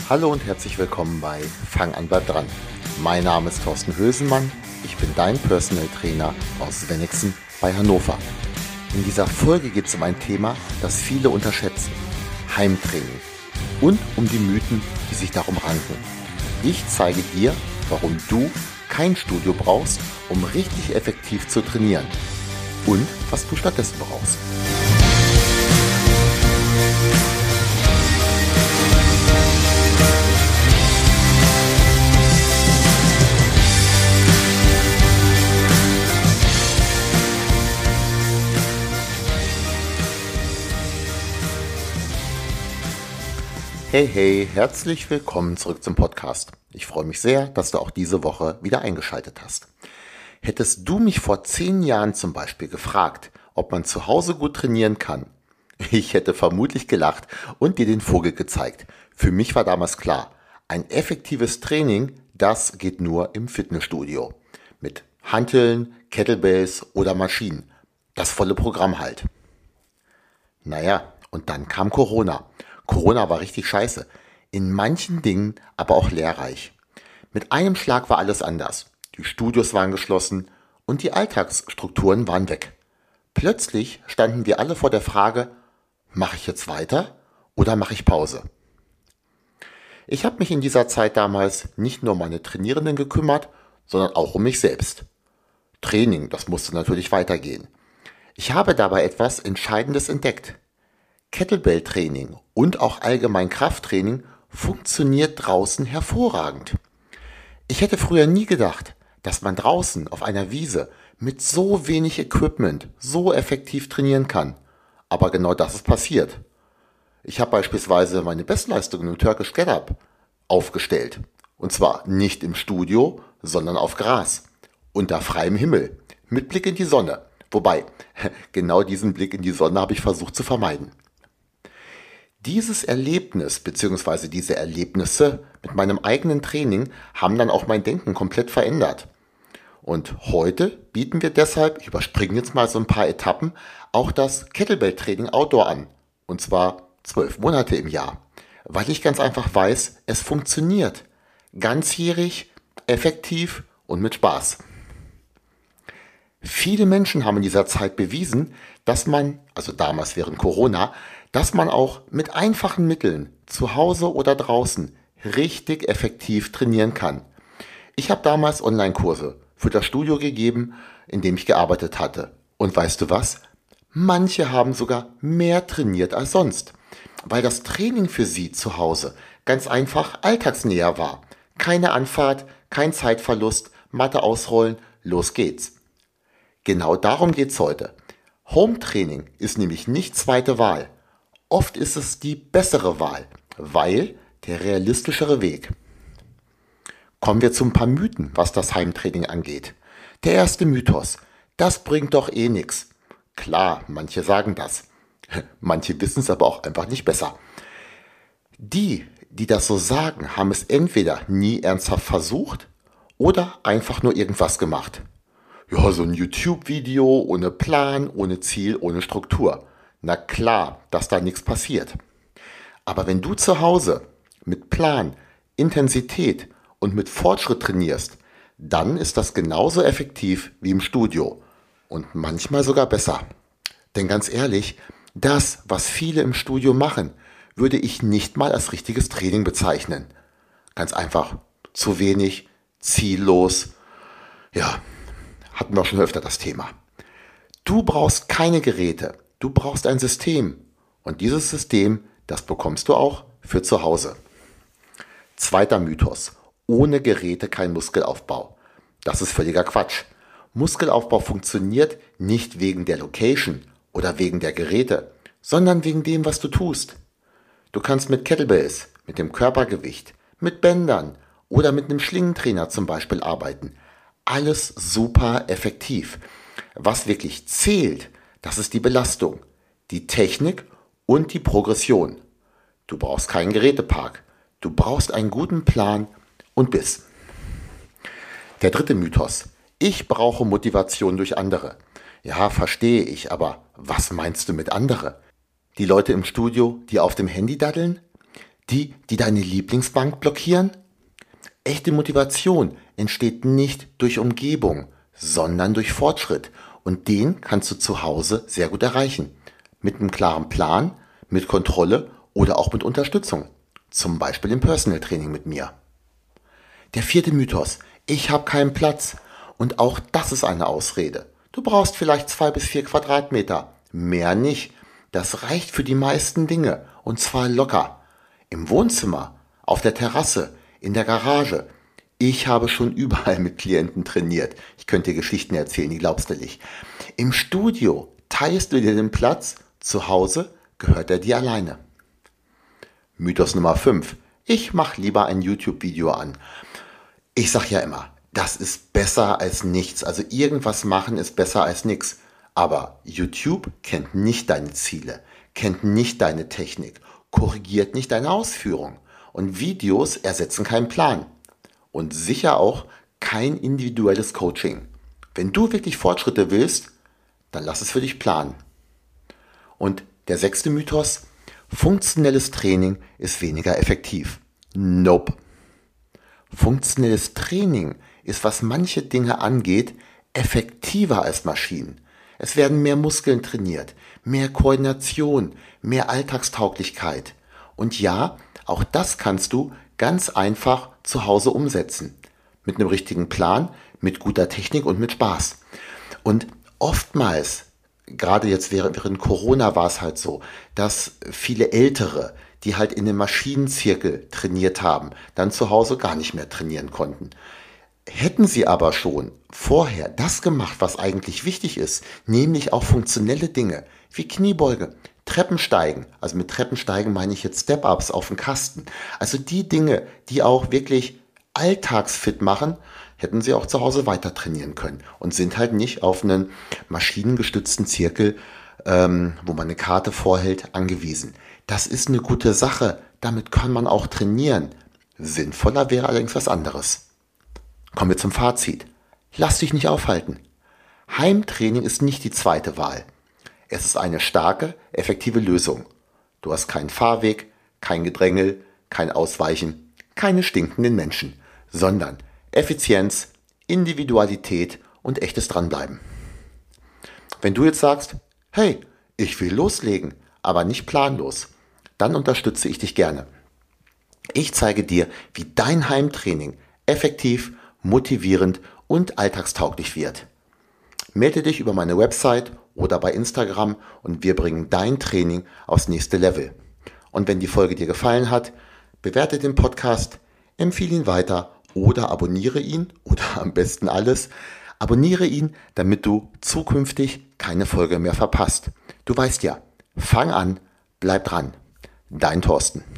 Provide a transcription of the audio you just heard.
Hallo und herzlich willkommen bei Fang an, bleib dran. Mein Name ist Thorsten Hösenmann, ich bin dein Personal Trainer aus Wenigsen bei Hannover. In dieser Folge geht es um ein Thema, das viele unterschätzen: Heimtraining und um die Mythen, die sich darum ranken. Ich zeige dir, warum du kein Studio brauchst, um richtig effektiv zu trainieren und was du stattdessen brauchst. Hey, herzlich willkommen zurück zum Podcast. Ich freue mich sehr, dass du auch diese Woche wieder eingeschaltet hast. Hättest du mich vor 10 Jahren zum Beispiel gefragt, ob man zu Hause gut trainieren kann, ich hätte vermutlich gelacht und dir den Vogel gezeigt. Für mich war damals klar, ein effektives Training, das geht nur im Fitnessstudio. Mit Hanteln, Kettlebells oder Maschinen. Das volle Programm halt. Naja, und dann kam Corona. Corona war richtig scheiße. In manchen Dingen aber auch lehrreich. Mit einem Schlag war alles anders. Die Studios waren geschlossen und die Alltagsstrukturen waren weg. Plötzlich standen wir alle vor der Frage, mache ich jetzt weiter oder mache ich Pause? Ich habe mich in dieser Zeit damals nicht nur um meine Trainierenden gekümmert, sondern auch um mich selbst. Training, das musste natürlich weitergehen. Ich habe dabei etwas Entscheidendes entdeckt. Kettlebell-Training und auch allgemein Krafttraining funktioniert draußen hervorragend. Ich hätte früher nie gedacht, dass man draußen auf einer Wiese mit so wenig Equipment so effektiv trainieren kann. Aber genau das ist passiert. Ich habe beispielsweise meine Bestleistungen im Turkish Get-Up aufgestellt. Und zwar nicht im Studio, sondern auf Gras. Unter freiem Himmel. Mit Blick in die Sonne. Wobei, genau diesen Blick in die Sonne habe ich versucht zu vermeiden. Dieses Erlebnis bzw. diese Erlebnisse mit meinem eigenen Training haben dann auch mein Denken komplett verändert. Und heute bieten wir deshalb, ich überspringe jetzt mal so ein paar Etappen, auch das Kettlebell-Training Outdoor an. Und zwar 12 Monate im Jahr. Weil ich ganz einfach weiß, es funktioniert. Ganzjährig, effektiv und mit Spaß. Viele Menschen haben in dieser Zeit bewiesen, dass man, also damals während Corona, dass man auch mit einfachen Mitteln zu Hause oder draußen richtig effektiv trainieren kann. Ich habe damals Online-Kurse für das Studio gegeben, in dem ich gearbeitet hatte. Und weißt du was? Manche haben sogar mehr trainiert als sonst, weil das Training für sie zu Hause ganz einfach alltagsnäher war. Keine Anfahrt, kein Zeitverlust, Matte ausrollen, los geht's. Genau darum geht's heute. Home-Training ist nämlich nicht zweite Wahl. Oft ist es die bessere Wahl, weil der realistischere Weg. Kommen wir zu ein paar Mythen, was das Heimtraining angeht. Der erste Mythos: Das bringt doch eh nix. Klar, manche sagen das. Manche wissen es aber auch einfach nicht besser. Die das so sagen, haben es entweder nie ernsthaft versucht oder einfach nur irgendwas gemacht. Ja, so ein YouTube-Video ohne Plan, ohne Ziel, ohne Struktur. Na klar, dass da nichts passiert. Aber wenn du zu Hause mit Plan, Intensität und mit Fortschritt trainierst, dann ist das genauso effektiv wie im Studio und manchmal sogar besser. Denn ganz ehrlich, das, was viele im Studio machen, würde ich nicht mal als richtiges Training bezeichnen. Ganz einfach zu wenig, ziellos. Ja, hatten wir auch schon öfter das Thema. Du brauchst keine Geräte. Du brauchst ein System und dieses System, das bekommst du auch für zu Hause. Zweiter Mythos: Ohne Geräte kein Muskelaufbau. Das ist völliger Quatsch. Muskelaufbau funktioniert nicht wegen der Location oder wegen der Geräte, sondern wegen dem, was du tust. Du kannst mit Kettlebells, mit dem Körpergewicht, mit Bändern oder mit einem Schlingentrainer zum Beispiel arbeiten. Alles super effektiv. Was wirklich zählt, das ist die Belastung, die Technik und die Progression. Du brauchst keinen Gerätepark. Du brauchst einen guten Plan und Biss. Der dritte Mythos: Ich brauche Motivation durch andere. Ja, verstehe ich, aber was meinst du mit andere? Die Leute im Studio, die auf dem Handy daddeln? Die deine Lieblingsbank blockieren? Echte Motivation entsteht nicht durch Umgebung, sondern durch Fortschritt. Und den kannst du zu Hause sehr gut erreichen. Mit einem klaren Plan, mit Kontrolle oder auch mit Unterstützung. Zum Beispiel im Personal Training mit mir. Der vierte Mythos: Ich habe keinen Platz. Und auch das ist eine Ausrede. Du brauchst vielleicht 2 bis 4 Quadratmeter. Mehr nicht. Das reicht für die meisten Dinge. Und zwar locker. Im Wohnzimmer, auf der Terrasse, in der Garage. Ich habe schon überall mit Klienten trainiert. Ich könnte dir Geschichten erzählen, die glaubst du nicht. Im Studio teilst du dir den Platz. Zu Hause gehört er dir alleine. Mythos Nummer 5. Ich mache lieber ein YouTube-Video an. Ich sag ja immer, das ist besser als nichts. Also irgendwas machen ist besser als nichts. Aber YouTube kennt nicht deine Ziele, kennt nicht deine Technik, korrigiert nicht deine Ausführung. Und Videos ersetzen keinen Plan. Und sicher auch kein individuelles Coaching. Wenn du wirklich Fortschritte willst, dann lass es für dich planen. Und der 6. Mythos: Funktionelles Training ist weniger effektiv. Nope. Funktionelles Training ist, was manche Dinge angeht, effektiver als Maschinen. Es werden mehr Muskeln trainiert, mehr Koordination, mehr Alltagstauglichkeit. Und ja, auch das kannst du ganz einfach zu Hause umsetzen. Mit einem richtigen Plan, mit guter Technik und mit Spaß. Und oftmals, gerade jetzt während Corona war es halt so, dass viele Ältere, die halt in dem Maschinenzirkel trainiert haben, dann zu Hause gar nicht mehr trainieren konnten. Hätten sie aber schon vorher das gemacht, was eigentlich wichtig ist, nämlich auch funktionelle Dinge wie Kniebeuge, Treppensteigen, also mit Treppensteigen meine ich jetzt Step-Ups auf dem Kasten, also die Dinge, die auch wirklich alltagsfit machen, hätten sie auch zu Hause weiter trainieren können und sind halt nicht auf einen maschinengestützten Zirkel, wo man eine Karte vorhält, angewiesen. Das ist eine gute Sache, damit kann man auch trainieren. Sinnvoller wäre allerdings was anderes. Kommen wir zum Fazit. Lass dich nicht aufhalten. Heimtraining ist nicht die zweite Wahl. Es ist eine starke, effektive Lösung. Du hast keinen Fahrweg, kein Gedrängel, kein Ausweichen, keine stinkenden Menschen, sondern Effizienz, Individualität und echtes Dranbleiben. Wenn du jetzt sagst, hey, ich will loslegen, aber nicht planlos, dann unterstütze ich dich gerne. Ich zeige dir, wie dein Heimtraining effektiv, motivierend und alltagstauglich wird. Melde dich über meine Website oder bei Instagram und wir bringen dein Training aufs nächste Level. Und wenn die Folge dir gefallen hat, bewerte den Podcast, empfehle ihn weiter oder abonniere ihn oder am besten alles. Abonniere ihn, damit du zukünftig keine Folge mehr verpasst. Du weißt ja, fang an, bleib dran. Dein Thorsten.